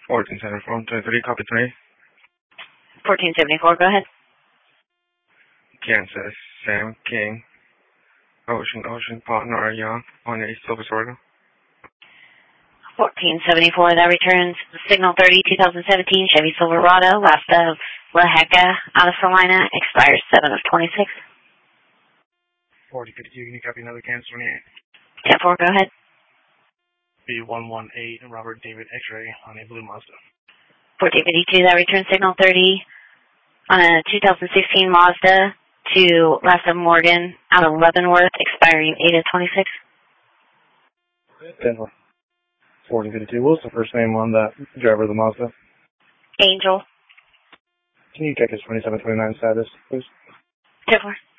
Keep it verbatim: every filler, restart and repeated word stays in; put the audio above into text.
fourteen seventy-four, twenty-three, copy twenty. fourteen seventy-four, go ahead. Kansas, Sam King, Ocean, Ocean, Partner, Young, on East Silver Florida. fourteen seventy-four, that returns Signal thirty, twenty seventeen, Chevy Silverado, west of La Heca, out of Salina, expires seven of twenty-six. forty fifty-two, can you copy another Kansas twenty-eight? ten four, go ahead. B one one eight, Robert David X-ray, on a blue Mazda. fourteen fifty-two, that returns Signal thirty, on a two thousand sixteen Mazda, to west of Morgan, out of Leavenworth, expiring eight of twenty-six. ten four. forty fifty-two, what's the first name on that driver of the Mazda? Angel. Can you check his twenty-seven twenty-nine status, please? ten four.